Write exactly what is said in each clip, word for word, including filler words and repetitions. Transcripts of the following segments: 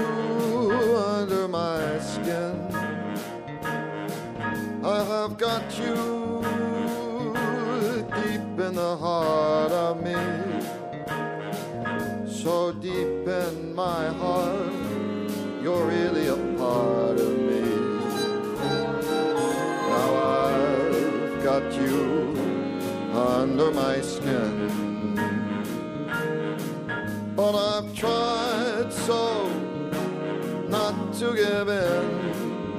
under my skin. I have got you deep in the heart of me, so deep in my heart, you're really a part of me. Now I've got you under my skin, but I've tried so not to give in.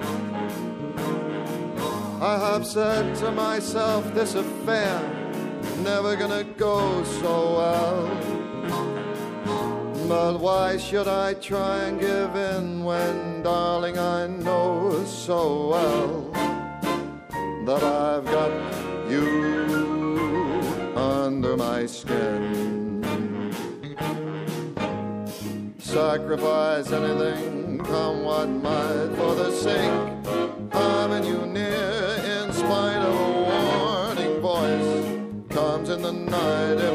I have said to myself, this affair never gonna go so well. But why should I try and give in when, darling, I know so well that I've got you under my skin. Sacrifice anything, come what might, for the sake having you near, in spite of a warning voice comes in the night.